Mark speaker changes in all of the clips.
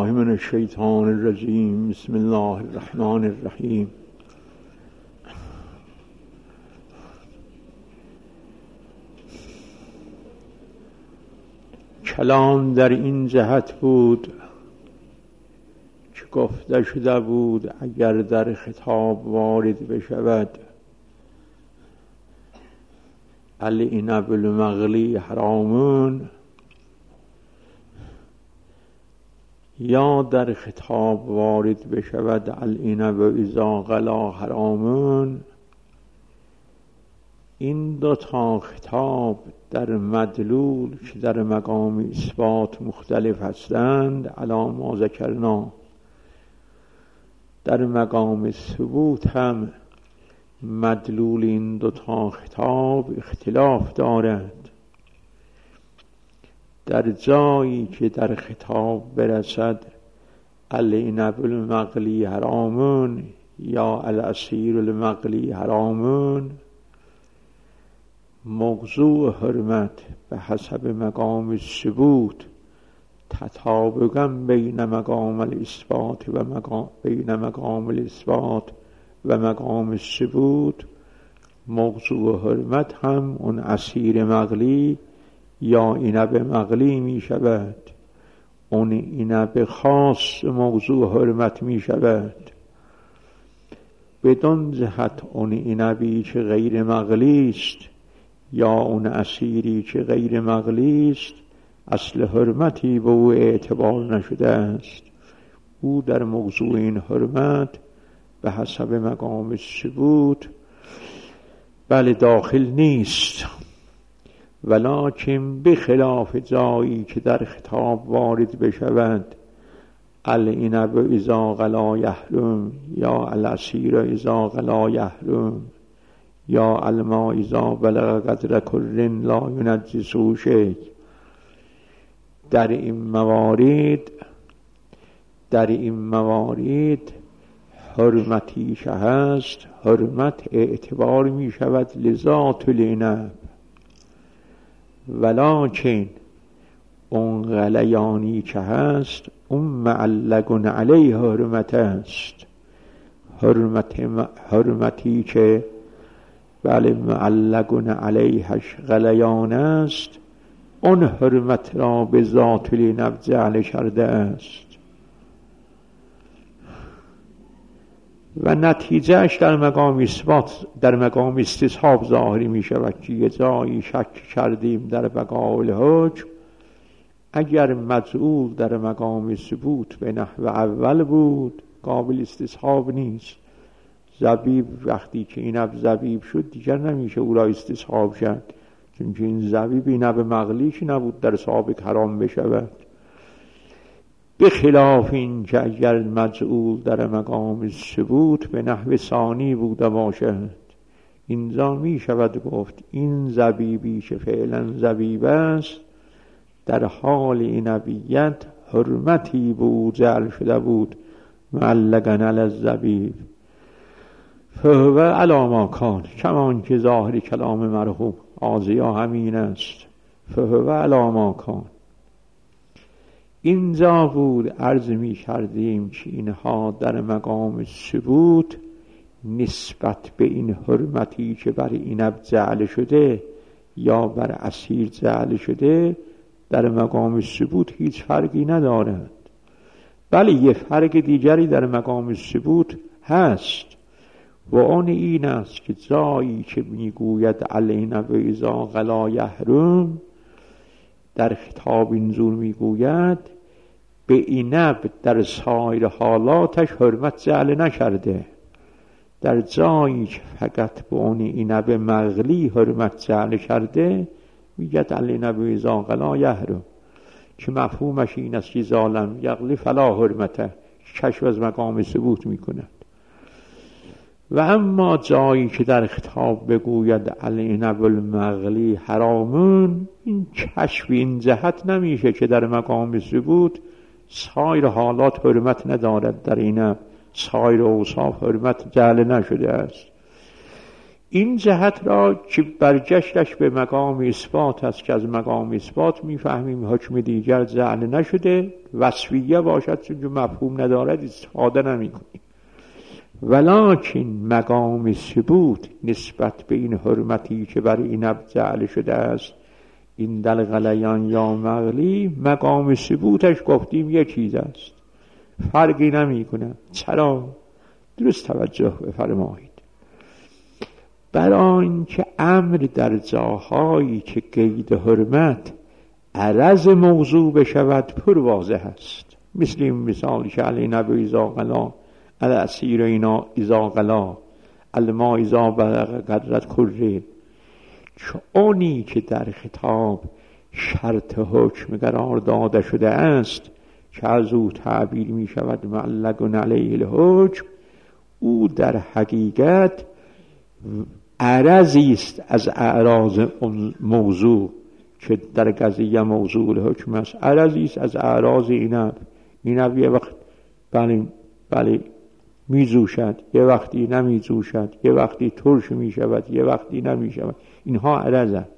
Speaker 1: بالله من الشیطان الرجیم. بسم الله الرحمن الرحیم. کلام در این جهت بود که گفته شده بود اگر در خطاب وارد بشود العنب المغلی حرامون، یا در خطاب وارد بشود العنب اذا غلا حرامون. این دو تا خطاب در مدلول که در مقام اثبات مختلف هستند علی ما ذکرنا، در مقام ثبوت هم مدلول این دو تا خطاب اختلاف دارد. در جایی که در خطاب برسد العنب المغلی حرامون یا العصیر المغلی حرامون، موضوع حرمت به حسب مقام ثبوت تطابقا بین مقام الاثبات و مقام ثبوت، موضوع حرمت هم اون عصیر مغلی یا عنب مغلی می شود. اون عنب خاص موضوع حرمت می شود. بدون جهت اون عنبی که غیر مغلی است یا اون عصیری که غیر مغلی است اصل حرمتی به او اعتبار نشده است. او در موضوع این حرمت به حسب مقام ثبوت بله داخل نیست، ولکن بخلاف جایی که در خطاب وارد بشود العنب اذا غلا یحرم یا العصیر اذا غلا یحرم یا الماء اذا بلغ قدر کر لا ینجسه شیء، در این موارد حرمتیش هست. حرمت اعتبار می شود لذات العنب، ولکن اون غلیانی که هست اون معلق علیه حرمت است. حرمتی که بله معلق علیهش غلیان است، اون حرمت را به ذات العنب جعل کرده است و نتیجهش در مقام اثبات در مقام استصحاب ظاهری می شود که یه جایی شک کردیم در بقاء الحکم. اگر مجعول در مقام ثبوت به نحو اول بود قابل استصحاب نیست. زبیب وقتی که عنب زبیب شد دیگر نمیشه او را استصحاب شد، چون این زبیب عنب مغلیش نبود در سابق حرام بشود. به خلاف این که اگر مجعول در مقام ثبوت به نحو ثانی بوده باشد، اینجا می شود گفت این زبیبی که فعلا زبیب است در حال عنبیت حرمتی به او جعل شده بود معلقاً علی الزبیب فهو علی ما کان، کمان که ظاهر کلام مرحوم آزیا همین است. فهو علی ما کان اینجا بود عرض می کردیم که اینها در مقام ثبوت نسبت به این حرمتی که بر عنب جعل شده یا بر عصیر جعل شده در مقام ثبوت هیچ فرقی ندارد. بله یه فرق دیگری در مقام ثبوت هست و آن این است که جایی که میگوید العنب اذا غلا یحرم در خطاب اینجور میگوید به عنب در سایر حالاتش حرمت جعل نکرده. در جایی که فقط به اون عنب مغلی حرمت جعل کرده میگد العنب اذا غلا یحرم، که مفهومش این است که ظالم یغلی فلا حرمته، کشف از مقام ثبوت میکند. و اما جایی که در خطاب بگوید العنب المغلی حرامون، این کشف این جهت نمیشه که در مقام ثبوت سایر حالات حرمت ندارد، در عنب سایر اوصاف حرمت جعل نشده است. این جهت را که برگشتش به مقام اثبات است که از مقام اثبات میفهمیم حکم دیگر جعل نشده، وصفیه باشد چون مفهوم ندارد استفاده نمی‌کنیم. ولکن مقام ثبوت نسبت به این حرمتی که بر این جعل شده است، این دل غلیان یا مغلی، مقام ثبوتش گفتیم یک چیز است، فرقی نمی‌کنه. چرا؟ درست توجه بفرمایید. برای اینکه امر در جاهایی که قید حرمت عرض موضوع بشود پر واضح است. مثل این مثالی که علی نبی ایزا غلا الاسیر اینا ایزا غلا الما ایزا بقدرت کره، چونی که در خطاب شرط حکم قرار داده شده است که از او تعبیر می شود معلق علیه الحکم، او در حقیقت عرضی است از اعراض موضوع که در قضیه موضوع الحکم است. عرضی است از اعراض اینب یه وقت بله میزوشد، یه وقتی نمیزوشد، یه وقتی ترش میشود، یه وقتی نمیشود. اینها عرضند.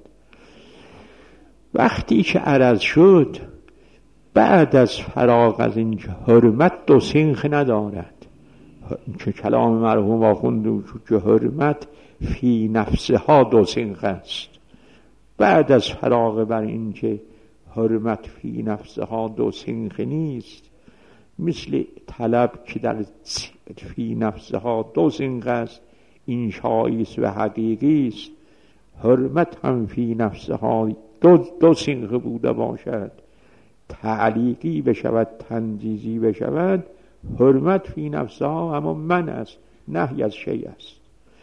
Speaker 1: وقتی که عرض شد، بعد از فراغ از این حرمت دو سنخ ندارد که کلام مرحوم آخوند که حرمت فی نفسها دو سنخ است. بعد از فراغ بر این که حرمت فی نفسها دو سنخ نیست، مثل طلب که در فی نفسها دو سنخ است، انشایی است و حقیقی است، حرمت هم فی نفسها دو سنخ بوده باشد، تعلیقی بشود تنجیزی بشود، حرمت فی نفسها اما من است، نهی از شیء است.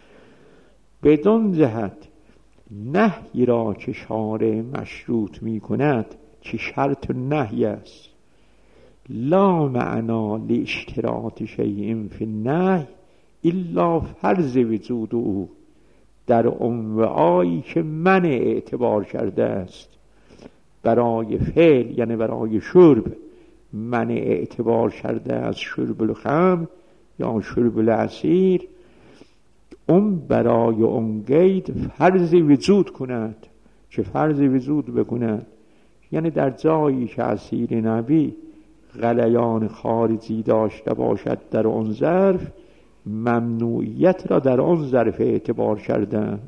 Speaker 1: بدون جهت نهی را که شارع مشروط می کند که شرط نهی است، لا معنا لاشتراط شیء فی النهی الا فرض وجود او، در انواعی که من اعتبار کرده است برای فعل، یعنی برای شرب من اعتبار کرده از شرب الخمر یا شرب العصیر، اون برای اون قید فرض وجود کند، که فرض وجود بکند. یعنی در جایی که عصیر نبی غلیان خارجی داشته باشد در اون ظرف، ممنوعیت را در اون ظرف اعتبار کردن.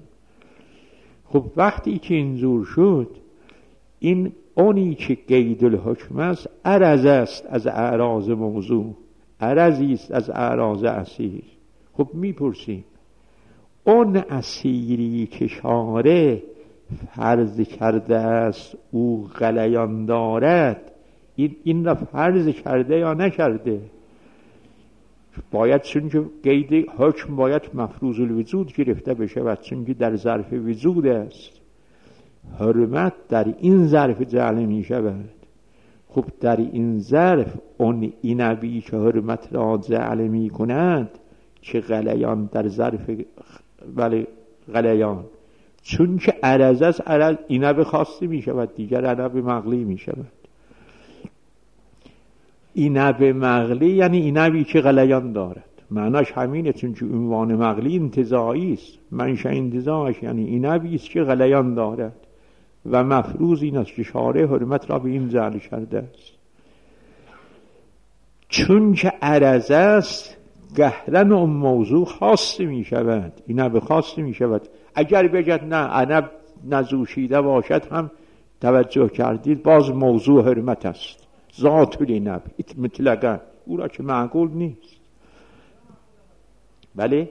Speaker 1: خب وقتی که اینجور شد، این اونی که قید الحکم است عرض است از اعراض موضوع، عرضی است از اعراض اسیر. خب میپرسیم اون اسیری که شارع فرض کرده است او غلیان دارد، این را فرض کرده یا نکرده؟ باید چون قید حکم باید مفروض الوجود گرفته بشه، چون که در ظرف وجود است، حرمت در این ظرف جعل می شود. خب در این ظرف اون اینبی که حرمت را جعل می کند که غلیان در ظرف غلیان، چون که عرض است، عرض اینب خواسته می شود، دیگر اینب مغلی می شود. اینب مغلی یعنی اینبی که غلیان دارد، معناش همینه، چون که عنوان مغلی انتزاعی است، منشأ انتزاعش یعنی اینبی است که غلیان دارد و مفروض این است که شارع حرمت را به این جعل کرده است. چون که عرض است، گهرن اون موضوع خاص می شود، اینب خاص می شود. اگر بگد نه عنب نزوشیده باشد هم توجه کردید، باز موضوع حرمت است، ذات العنب مطلقاً، او را که معقول نیست. بله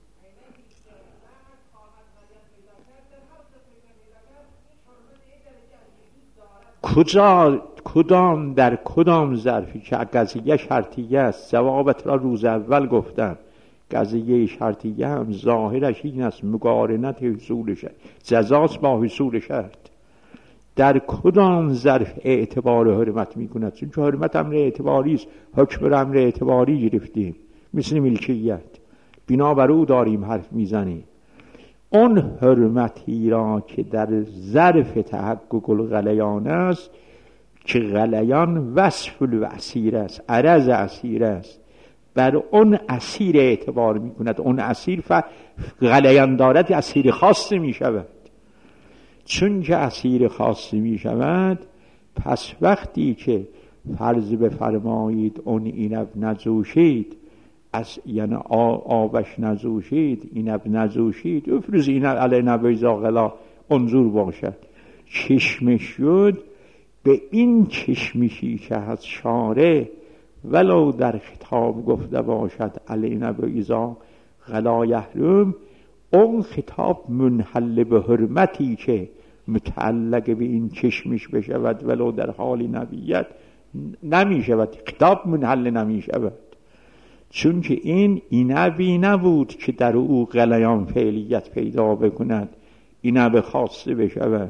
Speaker 1: کدام در کدام ظرفی که قضیه شرطیه است، ضوابط را روز اول گفتم، قضیه شرطیه هم ظاهرش این است مقارنت حصول شرط، جزاست با حصول شرط. در کدام ظرف اعتبار حرمت می کند؟ چون حرمت امر اعتباری است، حکم امر اعتباری گرفتیم، مثل ملکیت، بنابر او داریم حرف میزنیم. اون حرمتی را که در ظرف تحقق الغلیان است، که غلیان وصف الاسیر است، عرض اسیر است، بر اون اسیر اعتبار می کند. اون اسیر غلیان دارد اسیر خاص می شود. چون که اسیر خاص می شود، پس وقتی که فرض بفرمایید اون اینب نجوشید، یعنی آبش نجوشید، اینب نجوشید، افرز اینب علی نبیزا غلا انظور باشد، چشمش شد. به این چشمشی که از شاره ولو در خطاب گفته باشد علی نبیزا غلا یحرم، اون خطاب منحل به حرمتی که متعلق به این چشمش بشود ولو در حال نبیت نمی شود. خطاب منحل نمی شود، چون که این اینبی نبود که در او غلیان فعلیت پیدا بکند، اینب خاصه بشود.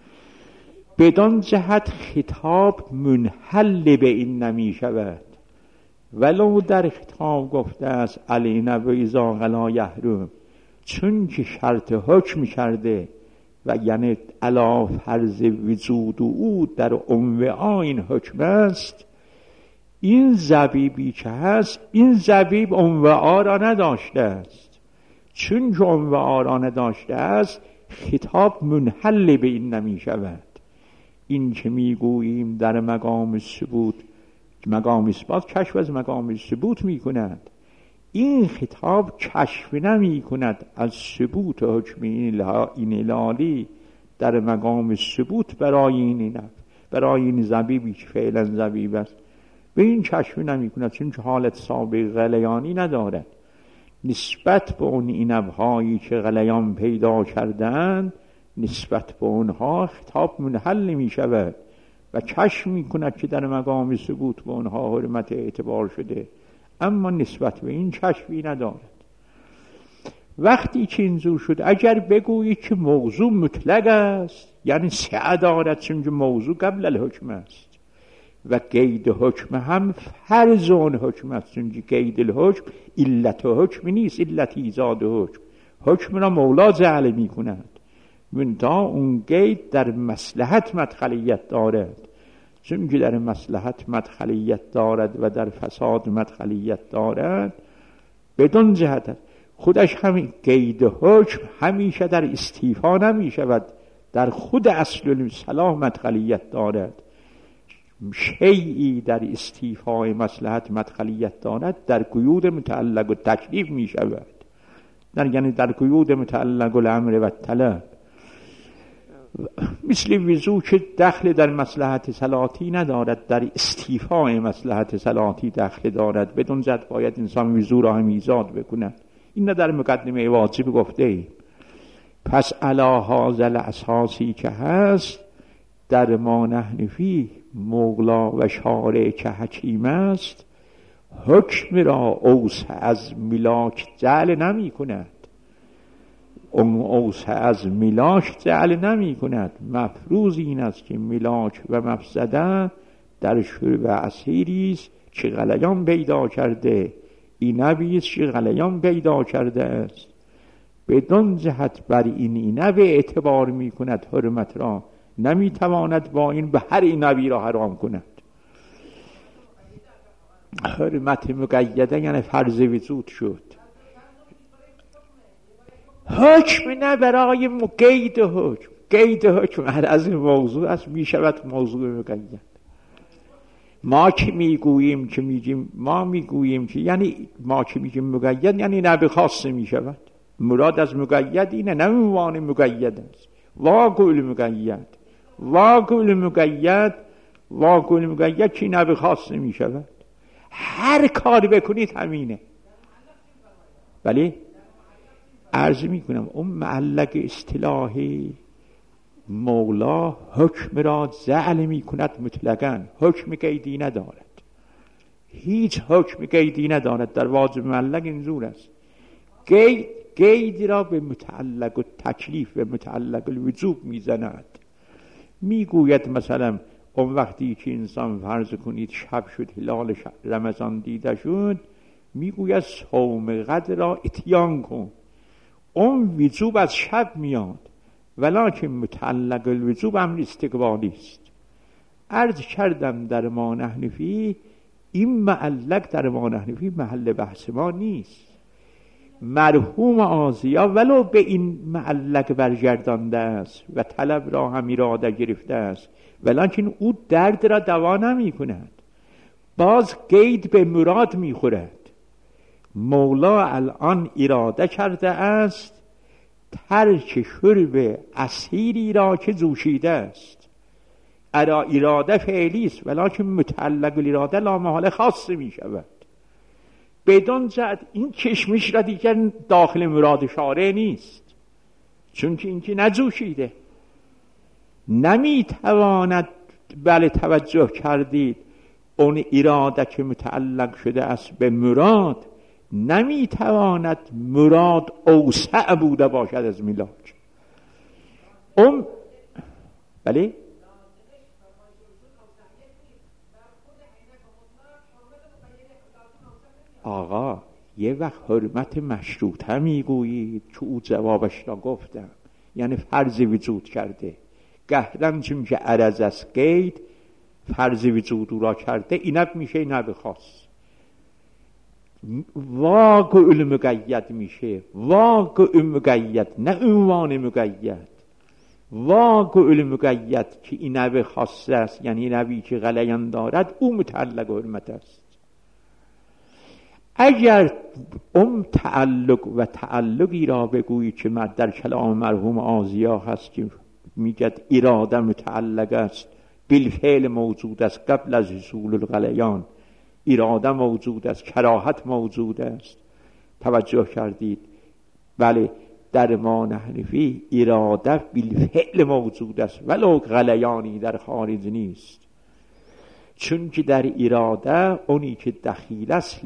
Speaker 1: بدان جهت خطاب منحل به این نمی شود. ولو در خطاب گفته است علی نبیزا غلا یحرم، چون که شرط حکم کرده و یعنی علا فرض وجود او در انواع این حکم است. این زبیبی که هست، این زبیب انواع را نداشته است. چون که انواع را نداشته است، خطاب منحل به این نمی شود. این که میگوییم در مقام ثبوت، مقام اثبات کشف از مقام ثبوت می کند. این خطاب کشف نمی کند از ثبوت حکم این الهی در مقام ثبوت برای این زبیبی که فعلا زبیب است، به این کشف نمی کند، چون که حالت سابق غلیانی ندارد. نسبت به اون اینبهایی که غلیان پیدا کردند، نسبت به اونها خطاب منحل می شود و کشف می کند که در مقام ثبوت به اونها حرمت اعتبار شده، اما نسبت به این کشفی ندارد. وقتی که اینجور شد، اگر بگویی که موضوع مطلق است، یعنی سعه دارد، چون که موضوع قبل الحکم است و قید حکم هم فرض اون حکم است، چون که قید الحکم علت حکم نیست، علت ایجاد حکم را مولا جعل می کند. منتها اون قید در مصلحت مدخلیت دارد، چون که در مصلحت مدخلیت دارد و در فساد مدخلیت دارد. بدون جهت خودش همین قید حکم همیشه در استیفا نمی شود، در خود اصل صلاح مدخلیت دارد. شیئی در استیفای مصلحت مدخلیت دارد در قیود متعلق و تکلیف می شود، یعنی در قیود متعلق الامر و طلب. مثل وضو که دخل در مصلحت صلاتی ندارد، در استیفای مصلحت صلاتی دخل دارد. بدون جد باید انسان وضو را هم ایجاد بکند. این در مقدمه واجب گفته ایم. پس علی هذا الاساسی که هست در ما نحن فیه مولا و شارع که حکیم است، حکم را اوسع از ملاک جعل نمی کند. اون اوسع از ملاک جعل نمی کند. مفروض این است که ملاک و مفسده در شرب اسیری است که غلیان پیدا کرده، اینبی است که غلیان پیدا کرده است. بدون جهت بر این اینب اعتبار می کند حرمت را، نمی تواند با این به هر اینبی را حرام کند. حرمت مقیده یعنی فرض وجود شد. حکم نه برای قید حکم. قید حکم هر از این موضوع است می شود موضوع مقید. ما که میگوییم که یعنی ما که میگیم مقید یعنی نبی خاصه می شود. مراد از مقید اینه، نه عنوان مقید است. واقع مقید که نبی خاصه می شود. هر کار بکنید همینه. ولی عرض می کنم اون معلق اصطلاحی مولا حکم را جعل می کند مطلقاً، حکم قیدی ندارد، هیچ حکم قیدی ندارد. در واجب معلق اینجور است، قید را به متعلق و تکلیف و متعلق الوجوب می زند. می گوید مثلا اون وقتی که انسان فرض کنید شب شد هلال رمضان دیده شد، می گوید صوم غد را اتیان کن. اون وجوب از شب میاد، ولکن متعلق الوجوب امر استقبالی است. عرض کردم در ما نحن فیه این معلق در امام حنیفی محل بحث ما نیست. مرحوم آزیا ولو به این معلق برگردانده است و طلب را هم اراده گرفته است، ولکن او درد را دوا نمی کند، باز قید به مراد می خورد. مولا الان اراده کرده است ترک شرب عصیری را که جوشیده است. اراده فعلی است ولکن متعلق الاراده لامحاله خاص می شود. بدون جهت این کشمش را دیگر داخل مراد شارع نیست، چون که این که نجوشیده. نمی تواند، بله توجه کردید، اون اراده که متعلق شده است به مراد نمی تواند مراد اوسع بوده باشد از ملاک. بله آقا، یه وقت حرمت مشروطه میگویید که او جوابش را گفتم، یعنی فرض وجود کرده. گهرم چون که عرض از قید فرض وجود او را کرده، اینب میشه اینب خاص. واقع المقید میشه، واقع مقید، نه عنوان مقید. واقع المقید که اینب خاص است، یعنی اینبی که غلیان دارد، او متعلق حرمت است. اگر تعلق و تعلقی را بگویی که در کلام مرحوم آزیا هست که میگد اراده متعلق است بالفعل موجود است قبل از حصول الغلیان، اراده موجود است، کراهت موجود است. توجه کردید؟ بله، در امام حنیفی اراده بالفعل موجود است ولو غلیانی در خارج نیست، چون که در اراده اونی که دخیل است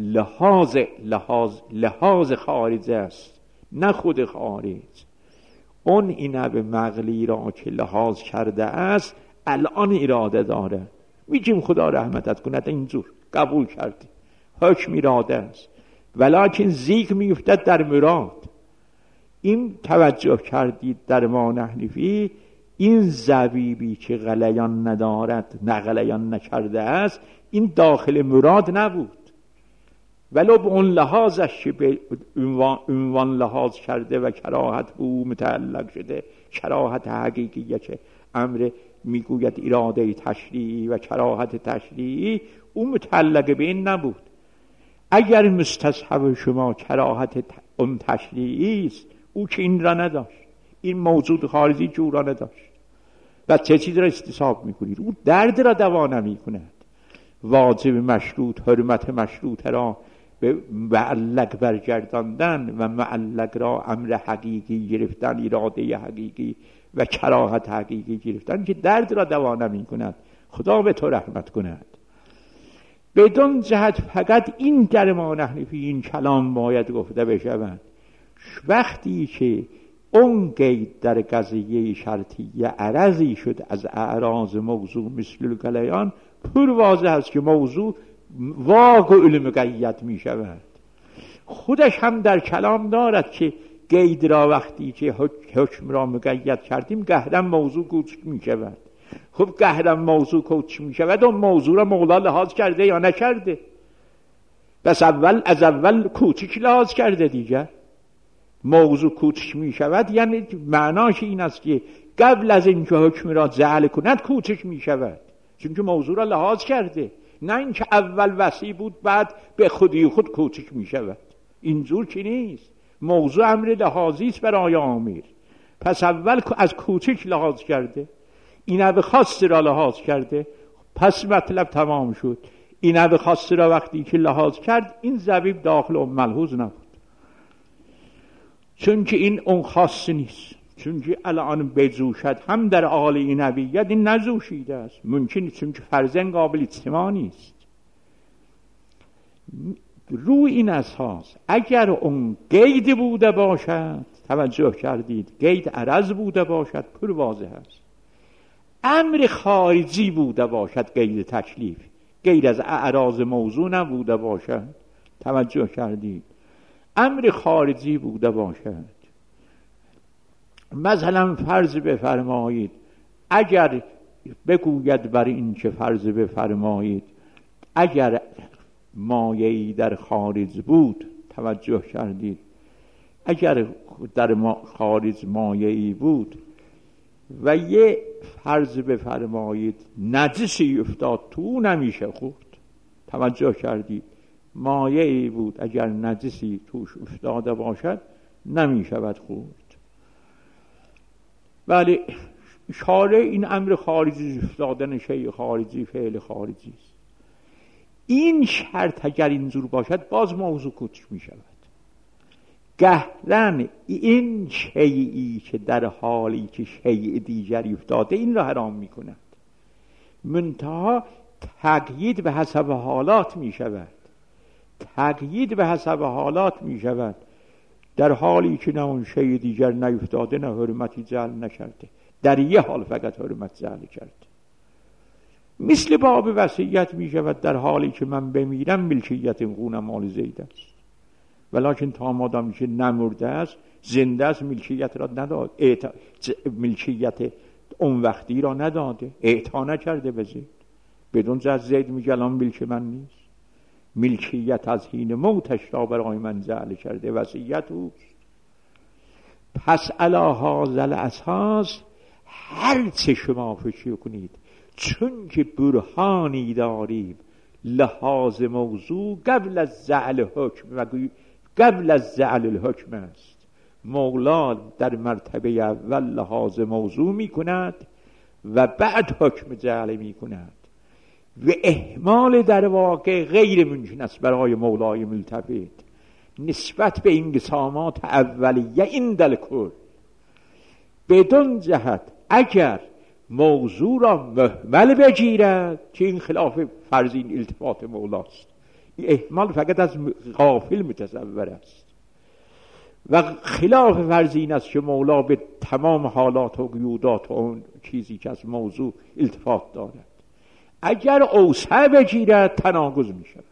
Speaker 1: لحاظ خارج است، نه خود خارج. اون اینه به مغلی را که لحاظ کرده است الان اراده داره، میگیم خدا رحمتت کند، اینجور قبول کردی، حکم اراده است، ولیکن زیگ میفتد در مراد. این توجه کردید در امام حنیفی این زبیبی که غلیان ندارد، نه غلیان نکرده است، این داخل مراد نبود، ولو به اون لحاظش که به عنوان لحاظ کرده و کراهت به او متعلق شده، کراهت حقیقیه که امر میگوید اراده تشریعی و کراهت تشریعی، او متعلق به این نبود. اگر مستصحب شما کراهت اون تشریعی است، او که این را نداشت، این موجود خارجی که او را نداشت، و چه چیز را استصحاب میکنید؟ او درد را دوا نمی کند. واجب مشروط، حرمت مشروط را به معلق برگرداندن و معلق را امر حقیقی گرفتن، اراده حقیقی و کراهت حقیقی گرفتن که درد را دوا نمی کند. خدا به تو رحمت کند. بدون جهت فقط این در امام حنیفی این کلام باید گفته بشود. وقتی که اون قید در قضیه شرطیه عرضی شد از اعراض موضوع مثل الغلیان، پر واضح است که موضوع واقع المقید می شود. خودش هم در کلام دارد که قید را وقتی که حکم را مقید کردیم گهرم موضوع کوچک می شود. خب گهرم موضوع کوچک می شود، اون موضوع را مولا لحاظ کرده یا نکرده؟ بس از اول کوچک لحاظ کرده دیگر. موضوع کوچک می شود یعنی معناش این است که قبل از اینکه حکم را جعل کند کوچک می شود، چون که موضوع را لحاظ کرده، نه اینکه اول وسیع بود بعد به خودی خود کوچک می شود. اینجور که نیست. موضوع امر لحاظی است برای آمیر، پس اول از کوچک لحاظ کرده، این به خاص را لحاظ کرده، پس مطلب تمام شد. این به خاص را وقتی که لحاظ کرد، این ضبیب داخل ملحوظ نبود، چون که این اون خاص نیست، چون که الان بجوشد هم در عالی نبیت این نجوشیده است، ممکن چون که فرزن قابل اجتماع نیست. روی این اساس اگر اون قید بوده باشد، توجه کردید، قید عرض بوده باشد، پر واضح است. امر خارجی بوده باشد، قید تکلیف، غیر از اعراض موضوع نبوده باشد، توجه کردید، امر خارجی بوده باشد. مثلا فرض بفرمایید اگر بگوید برای این که فرض بفرمایید اگر مایه‌ای در خارج بود. توجه کردید؟ اگر در خارج مایه‌ای بود و یه فرض بفرمایید نجسی افتاد تو، نمیشه خورد. توجه کردید؟ مایه‌ای بود اگر نجسی توش افتاده باشد نمیشود خورد. ولی اشاره این امر خارجی افتادن شیء خارجی فعل خارجی است. این شرط اگر اینجور باشد باز موضوع کوچک می شود. گهرن این شیئی که در حالی که شیء دیگری افتاده این را حرام می کند. منتها تقیید به حسب حالات می شود. تقیید به حسب حالات می شود. در حالی که نه اون شیء دیگر نیفتاده نه حرمتی جعل نکرده، در یه حال فقط حرمت جعل کرده. مثل باب وصیت می شود در حالی که من بمیرم ملکیت این خون مال زید است، ولیکن تا مادامی که نمرده است زنده است ملکیت را نداد، ملکیت اون وقتی را نداده، اعطا نکرده به زید. بدون زید میگه الان ملک من نیست، ملکیت از حین موتش را برای من جعل کرده، وصیت اوست. پس علی هذا الاساس هر چه شما فکر کنید چون که برهانی داریم لحاظ موضوع قبل از جعل حکم و قبل از جعل الحکم است. مولا در مرتبه اول لحاظ موضوع می کند و بعد حکم جعل می کند و اهمال در واقع غیر ممکن است برای مولای ملتفت نسبت به انقسامات اولیه این دلکل. بدون جهت اگر موضوع را مهمل بگیرد که این خلاف فرضین التفات مولاست، این اهمال فقط از غافل متصور است و خلاف فرضین است که مولا به تمام حالات و قیودات و اون چیزی که از موضوع التفات دارد. اگر اوسع بگیرد تناقض می شود،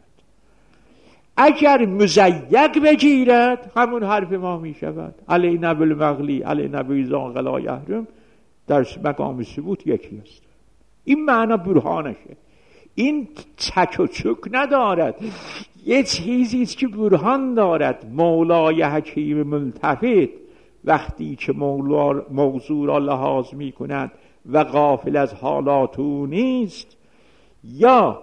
Speaker 1: اگر مزیق بگیرد همون حرف ما می شود. علینا بالمغلی علینا بیزان غلا یحرم در مقام ثبوت یکی است. این معنا برهانشه. این چک و چک ندارد، یه چیزی است که برهان دارد. مولای حکیم ملتفت وقتی که موضوع را لحاظ می کند و غافل از حالات او نیست، یا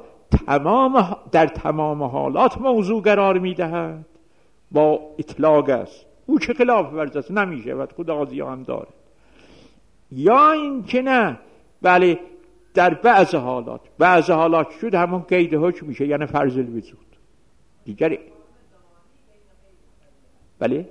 Speaker 1: در تمام حالات موضوع قرار می دهد با اطلاق است، او که خلاف ورز است نمی شود، خدا آزیا هم دارد. یا این که نه، بله در بعض حالات شد همون قید حکم میشه، یعنی فرض الوجود دیگر. بله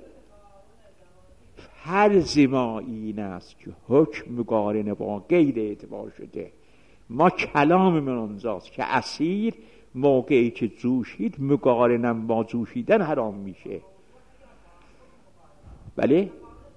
Speaker 1: فرض ما این است که حکم مقارنه با قید اعتبار شده. ما کلام من اونجاست که اسیر موقعی که جوشید مقارنم با جوشیدن حرام میشه. بله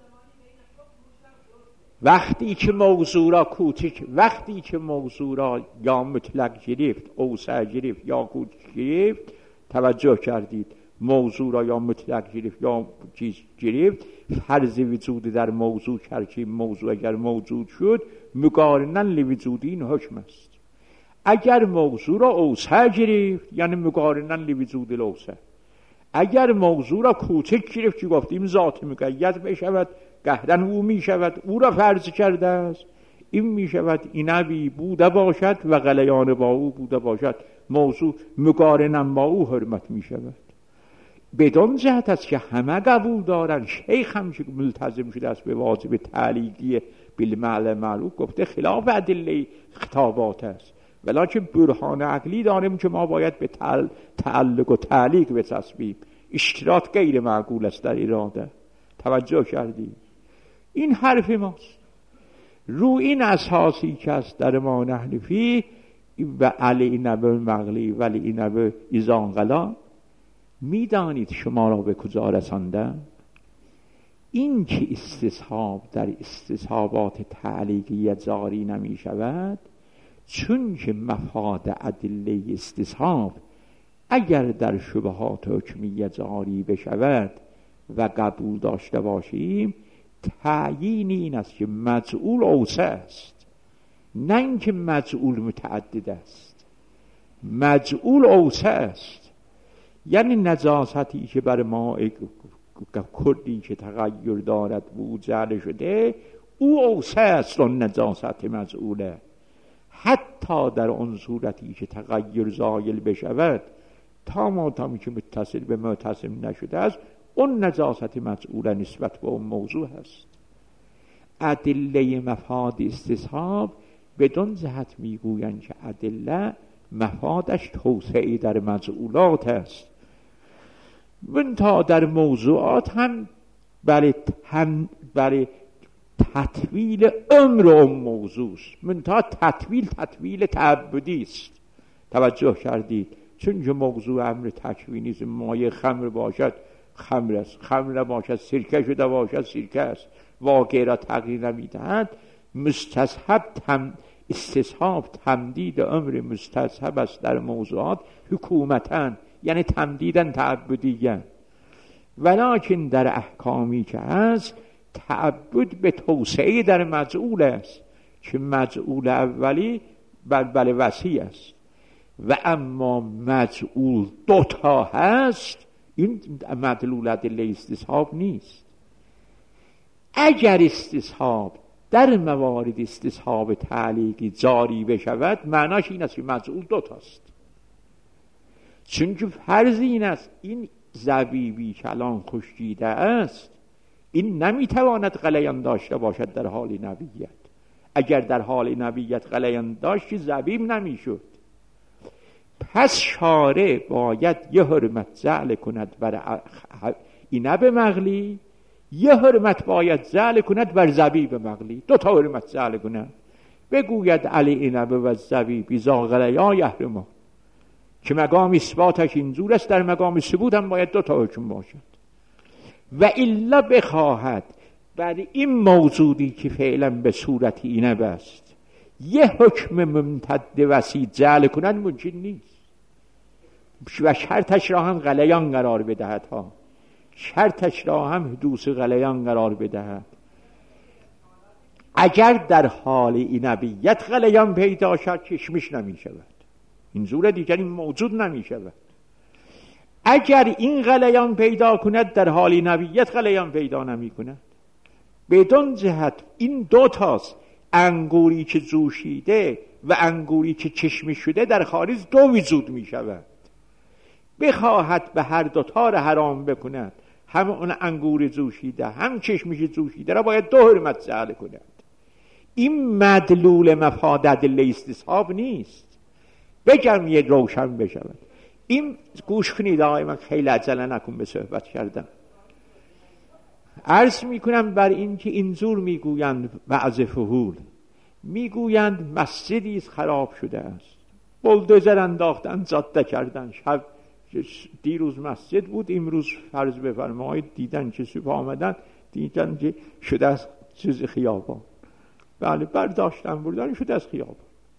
Speaker 1: وقتی که موضوع را کوچک، وقتی که موضوع را یا مطلق گرفت، اوسع گرفت یا کوچک گرفت، توجه کردید، موضوع را یا مطلق گرفت یا چیز گرفت، فرض وجود در موضوع کرد که موضوع اگر موجود شد مقارناً لوجود این حکم است. اگر موضوع را اوسع گرفت یعنی مقارناً لوجود الاوسع. اگر موضوع را کوچک گرفت که گفتیم ذات مقید بشود، قهرن او می شود، او را فرض کرده است، این می شود اینبی بوده باشد و غلیان با او بوده باشد، موضوع مقارناً با او حرمت می شود. بدون جهت است که همه قبول دارن. شیخ هم که ملتزم شده است به واجب تعلیقی بالمعنی معروف گفته خلاف ادله خطابات است، ولیکن برهان عقلی داریم که ما باید به تعلق و تعلیق بچسبیم. اشتراط غیر معقول است در اراده. توجه کردید؟ این حرف ماست. رو این اساسی که است در ما نحنفی و علی نبه مغلی ولی نبه ایزان غلا. میدانید شما را به کجا رساندم؟ این که استصحاب در استصحابات تعلیقیه جاری نمی شود چون که مفاد ادله استصحاب اگر در شبهات حکمیه جاری بشود و قبول داشته باشیم، تعیین این است که مجعول اوسع است، نه اینکه مجعول متعدد است. مجعول اوسع است. یعنی نجاستی که بر ماء کلی که تغییر دارد بود جعل شده، او اوسع است اون نجاست مجعوله. حتی در اون صورتی که تغییر زایل بشود، تا مادامی که متصل به متصم نشده است، اون نجاست مجعوله نسبت به اون موضوع هست. ادله مفاد استصحاب بدون جهت میگویند که ادله مفادش توسعه در مجعولات است. منتها در موضوعات هم برای تطویل عمر اون موضوع است. منتها تطویل تعبدی است. توجه کردید؟ چون که موضوع امر تکوینی است، مایه خمر باشد خمر است، خمر نباشد سرکه شده باشد سرکه است، واقع را تغییر نمیدهد. مستصحب استصحاب تمدید عمر مستصحب است در موضوعات حکومتاً، یعنی تمدیداً تعبدیاً. ولکن در احکامی که هست تعبد به توسعه در مجعول است که مجعول اولی بل وسیع است و اما مجعول دوتا هست، این مدلول ادله استصحاب نیست. اگر استصحاب در موارد استصحاب تعلیقی جاری بشود، معناش این است که مجعول دوتاست. چون که فرض این است این زبیبی کلان خشکیده است، این نمیتواند غلیان داشته باشد در حال نبیت. اگر در حال نبیت غلیان داشت زبیب نمیشد. پس شارع باید یه حرمت جعل کند بر اینب مغلی، یه حرمت باید جعل کند بر زبیب مغلی. دو تا حرمت جعل کند. بگوید علی اینب و زبیب ذا غلیا یحرما، که مقام اثباتش اینجور است، در مقام ثبوت هم باید دو تا حکم باشد. و الا بخواهد بر این موجودی که فعلا به صورت اینب است یه حکم ممتد وسیع جعل کند، ممکن نیست. و شرطش را هم غلیان قرار بدهد ها، شرطش را هم حدوث غلیان قرار بدهد. اگر در حال اینبیت غلیان پیدا شد کشمش نمی شود، این زور دیگری موجود نمی شود. اگر این غلیان پیدا کند در حال نبیت غلیان پیدا نمی کند. بدون جهت این دو تاست، انگوری که جوشیده و انگوری که چشمی شده در خارج دو وجود می شود. بخواهد به هر دوتا را حرام بکند، هم اون انگور جوشیده هم چشمی جوشیده را باید دو حرمت جعل کند. این مدلول مفاد ادله استصحاب نیست. بگم یک روشن بشود. این گوش کنید آقای، من خیلی عجله نکن به صحبت کردم. عرض میکنم بر این که اینجور میگویند بعض فهول میگویند مسجدی خراب شده است، بلدوزر انداختن جاده کردن، شب دیروز مسجد بود، امروز فرض بفرمایید دیدن که صبح آمدن دیدن که شده از چیز خیابان، بله برداشتن بردن شده از خیابان.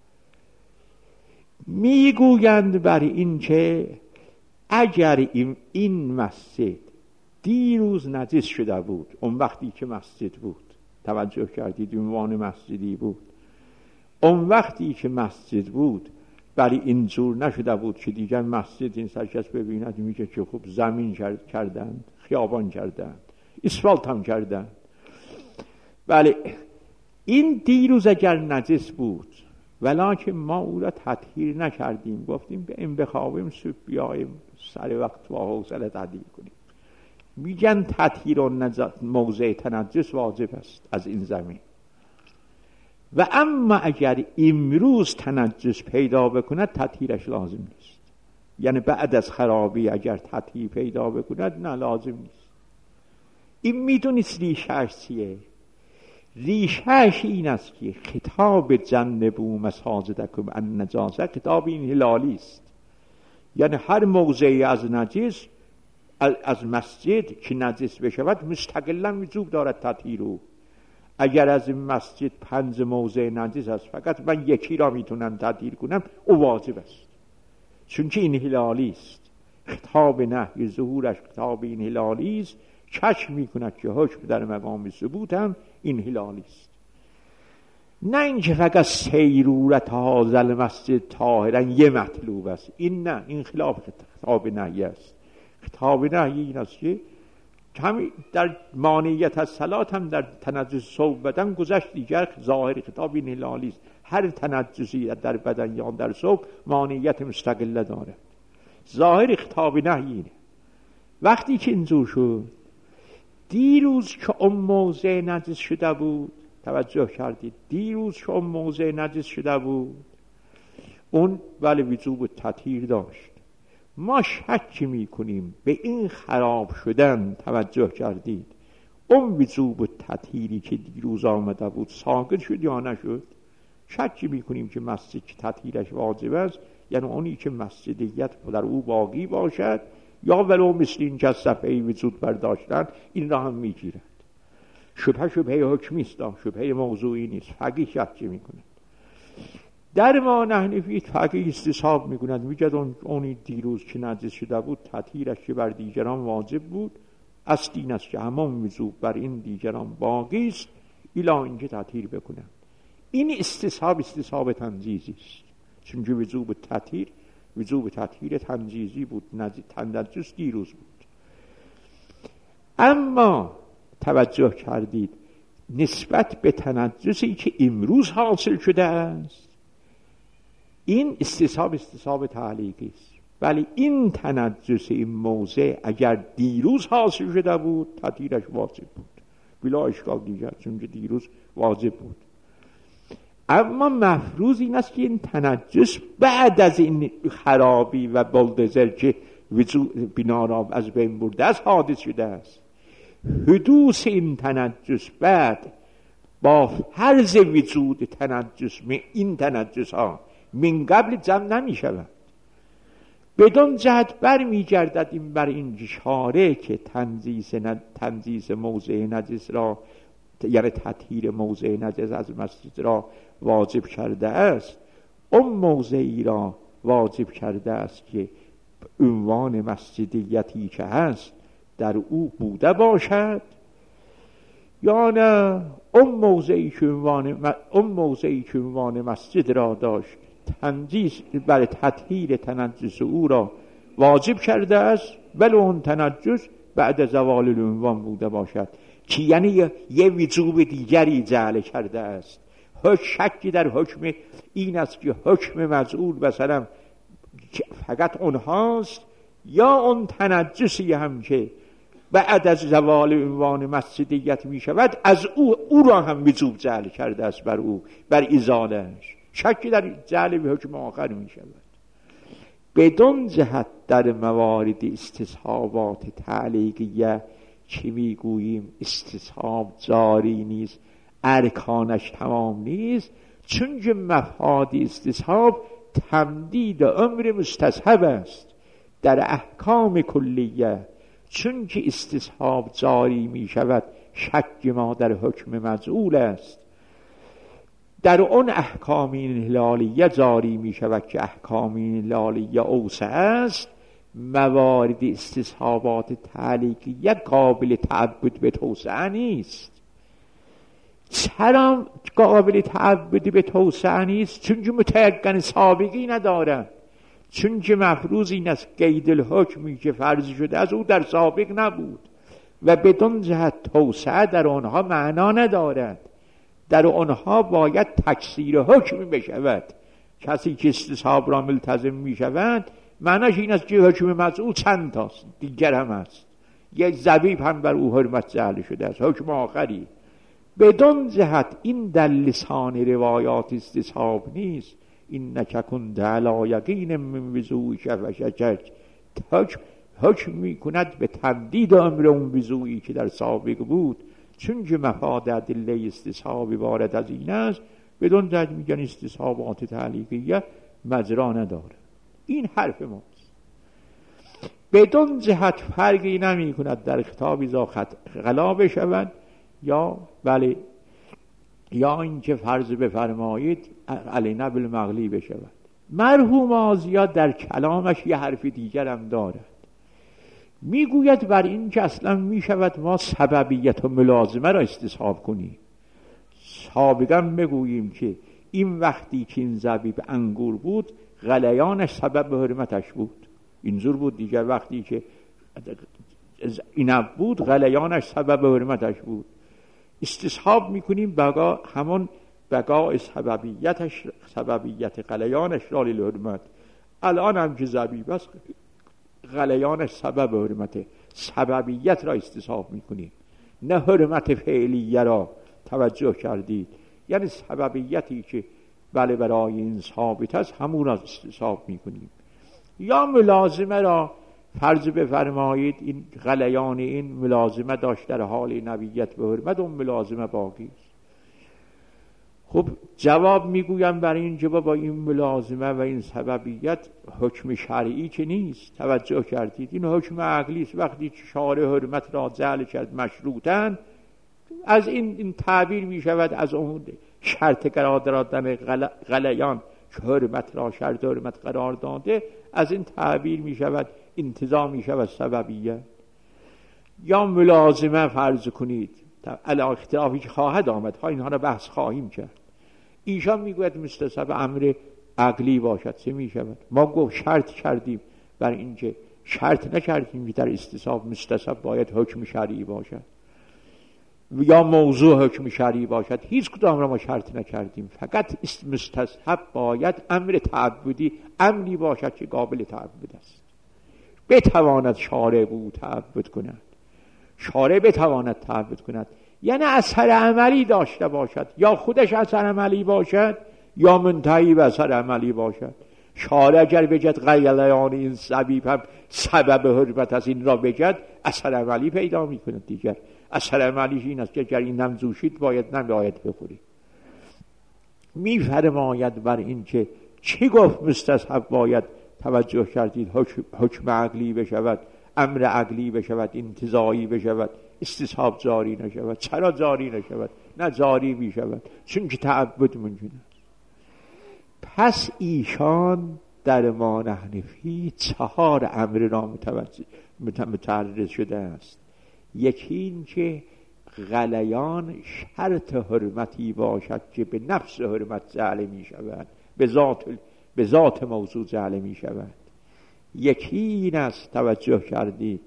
Speaker 1: میگویند بر این که اگر این مسجد دیروز نجس شده بود، اون وقتی که مسجد بود، توجه کردید عنوان مسجدی بود، اون وقتی که مسجد بود برای اینجور نشده بود که دیگر مسجد این سرکس ببیند میگه که خوب زمین کردند، خیابان کردند، اسفالت هم کردند. بله این دیروز اگر نجس بود ولکن ما او را تطهیر نکردیم، گفتیم به این بخواهیم صبح بیاییم سر وقت و حوصله تطهیر کنیم، میگن تطهیر موضع تنجس واجب است از این زمین. و اما اگر امروز تنجس پیدا بکند تطهیرش لازم نیست، یعنی بعد از خرابی اگر تطهیر پیدا بکند نه لازم نیست. این میدونید ریشهش چیه؟ ریشهش این است که خطاب جنبوا مساجدکم عن نجاسه خطاب این هلالی است، یعنی هر موضعی از نجس از مسجد که نجس بشود مستقلا وجوب دارد تطهیر او. اگر از این مسجد 5 موضع نجس است فقط من یکی را میتونم تطهیر کنم، او واجب است، چون که این هلالی است. خطاب نهی ظهورش خطاب این هلالی است، کشف میکند که حکم در مقام ثبوت هم این هلالی است. نه اینکه فقط سیرورت هازل مسجد طاهرا یه مطلوب است، این نه، این خلاف خطاب نهی است. خطاب نهی این است که همین در مانعیت از صلات هم در تنجس ثوب بدن گذشت. دیگر ظاهر خطاب این هلالی است. هر تنجسی در بدن یا در ثوب مانعیت مستقله داره. ظاهر خطاب نهی اینه. وقتی که اینجور شد، دیروز که اون موضع نجس شده بود، توجه کردید، دیروز که اون موضع نجس شده بود اون ولی وجوب تطهیر داشت. ما شک میکنیم به این خراب شدن، توجه کردید، اون وجوب تطهیری که دیروز آمده بود ساقط شد یا نشد؟ شک میکنیم که مسجد که تطهیرش واجب است، یعنی اونی که مسجدیت در او باقی باشد یا ولو مثل این که از صفحه وجود برداشتن، این را هم میگیرد. شبهه حکمی است، شبهه موضوعی نیست. فقیه شک میکنه. در ما نحنفی فقیه استصحاب میکنند، میگد اونی دیروز که نجس شده بود تطهیرش که بر دیگران واجب بود، اصل این است که همان وجوب بر این دیگران باقی است الا اینکه تطهیر بکنند. این استصحاب تنزیزی است، چون وجوب تطهیر تنزیزی بود، تنجس دیروز بود. اما توجه کردید نسبت به تنجسی که امروز حاصل شده است، این استصحاب تعلیقی است. ولی این تنجس این موضع اگر دیروز حاصل شده بود تطهیرش واجب بود بلا اشکال دیگر، چون دیروز واجب بود. اما مفروض این است که این تنجس بعد از این خرابی و بلدزر که بنا را از بین برده است حادث شده است. حدوث این تنجس بعد با فرض وجود تنجس این تنجس ها من قبل جمع نمی شود. بدون جهت بر می گردد این بر این اشاره که تنظیس موضع نجس را، یعنی تطهیر موضع نجس از مسجد را واجب کرده است. اون موضعی را واجب کرده است که عنوان مسجدیتی که هست در او بوده باشد، یا نه اون موضعی که عنوان مسجد را داشت تنجیس برای تطهیر تنجس او را واجب کرده است، ولی اون تنجس بعد از زوال العنوان بوده باشد، که یعنی یه وجوب دیگری جعل کرده است. شکی در حکم این است که حکم مزعول مثلا فقط اونهاست، یا اون تنجسی هم که بعد از زوال عنوان مسجدیت می شود از او را هم وجوب جعل کرده است بر ازالش. شکی در جعل به حکم آخر می شود. بدون جهت در موارد استصحابات تعلیقیه چی می گوییم استصحاب جاری نیست، ارکانش تمام نیست، چون که مفاد استصحاب تمدید عمر مستصحب است در احکام کلیه. چون که استصحاب جاری می شود شک ما در حکم مجعول است، در اون احکام هلالیه جاری می شود که احکام هلالیه اوسع است. موارد استصحابات تعلیقیه قابل تعبد به توسعه نیست. چرا قابل تعبد به توسعه نیست؟ چون که متیقن سابقی ندارد. چون که مفروض این است قید الحکمی که فرض شده از او در سابق نبود و بدون جهت توسعه در آنها معنا ندارد. در آنها باید تکثیر حکمی بشود. کسی که استصحاب را ملتزم می شود معناش این است که حکم مزعول چند تاست، دیگر هم است، یک زبیب هم بر او حرمت جعل شده است، حکم آخری. بدون جهت این در لسان روایات استصحاب نیست. این نککن علی یقین من وضوء شفشک، حکم می کند به تمدید امر اون وضوئی که در سابق بود. چون که مفاد ادله استصحاب وارد از این است، بدون جهت میگن استصحابات تعلیقیه مجرا نداره. این حرف ماست. بدون جهت فرقی نمی کند در خطاب اذا غلا بشود یا بله، یا اینکه فرض بفرمایید علینا بالمغلی بشود. مرحوم آزیا در کلامش یه حرف دیگر هم دارد، میگوید بر این که اصلا میشود ما سببیت و ملازمه را استصحاب کنیم. سابقا بگوییم که این وقتی که این زبیب انگور بود غلیانش سبب حرمتش بود، اینجور بود. دیگر وقتی که اینب بود، غلیانش سبب حرمتش بود. استصحاب میکنیم بقا، همون بقا سببیتش، سببیت غلیانش را للحرمت. الان هم که زبیب است غلیانش سبب حرمته، سببیت را استصحاب میکنیم، نه حرمت فعلیه را. توجه کردید؟ یعنی سببیتی که بله برای این ثابت است همون را استصحاب میکنیم. یا ملازمه را فرض بفرمایید این غلیان این ملازمه داشت در حال نبیت به حرمت، اون ملازمه باقی است. خب جواب میگویم برای این جواب با این ملازمه و این سببیت حکم شرعی که نیست. توجه کردید؟ این حکم عقلی است. وقتی شارع حرمت را جعل کرد مشروطاً، از این تعبیر می شود از اون شرط قرار دادن غلیان که حرمت را شرط حرمت قرار داده، از این تعبیر می شود انتزاع می شود سببیت. یا ملازمه فرض کنید، علی اختلافی که خواهد آمد ها، اینها را بحث خواهیم کرد. ایشان میگوید مستصحب امر عقلی باشد، چه می شود؟ ما گفت شرط کردیم بر اینکه شرط نکردیم که در استصحاب مستصحب باید حکم شرعی باشد یا موضوع حکم شرعی باشد. هیچ کدام را ما شرط نکردیم، فقط مستصحب باید امر تعبدی امری باشد که قابل تعبد است، بتواند شارع بود تعبد کند، شارع بتواند تعبد کند، یعنی اثر عملی داشته باشد، یا خودش اثر عملی باشد یا منتهی به اثر عملی باشد. شارع اگر بجد غلیان این زبیب هم سبب حرمت از این را بجد، اثر عملی پیدا می کند. دیگر اثر عملیش این است که اگر این نمزوشید باید نباید بخوری. می فرماید بر این که چی گفت مستصحب باید توجه کردید حکم عقلی بشود، امر عقلی بشود، انتزاعی بشود، استصحاب جاری نشود. چرا جاری نشود؟ نه جاری می شود چون که تعبد ممکن است. پس ایشان در ما حنفی 4 امر را متعرض شده است. یکی این که غلیان شرط حرمتی باشد که به نفس حرمت جعل می شود، به ذات موضوع جعل می شود. یکی این است، توجه کردید،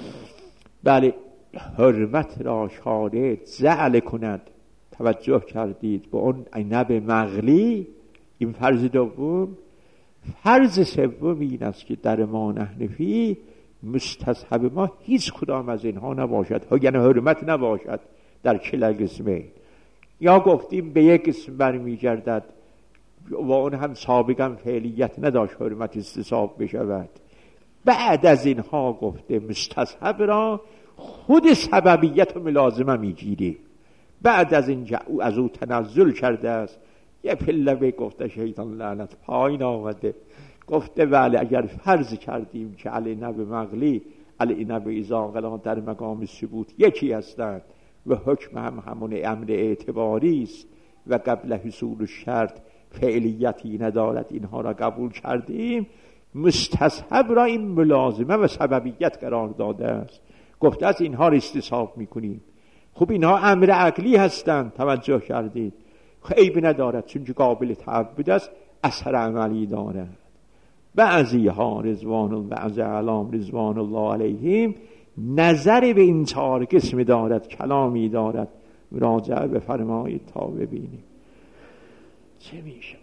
Speaker 1: بله حرمت را شارع جعل کند، توجه کردید، به اون عنب مغلی. این فرض دوم. فرض سوم این است که در ما حنفی مستصحب ما هیچ کدام از اینها نباشد، یعنی حرمت نباشد در کلا قسمه. یا گفتیم به یک قسم برمیگردد و اون هم سابقا فعلیت نداشت حرمت استصحاب بشود. بعد از اینها گفته مستصحب را خود سببیت و ملازمه میگیری. بعد از اینجا او از او تنزل کرده است، یه پله گفته شیطان لعنت پایین آمده، گفته بله اگر فرض کردیم که علی نب مغلی علی نب ایزاقلا در مقام ثبوت یکی هستند و حکم هم همون امر اعتباری است و قبل حصول شرط فعلیتی ندارد، اینها را قبول کردیم، مستصحب را این ملازمه و سببیت قرار داده است. گفته از اینها را استصحاب میکنیم. خب اینها امر عقلی هستند، توجه کردید، عیب ندارد چون که قابل تعبد است، اثر عملی دارد. بعضی ها رضوان و بعضی علام رضوان الله علیهم نظر به این 4 قسم دارد، کلامی دارد، مراجعه بفرمایید تا ببینیم چه میشه.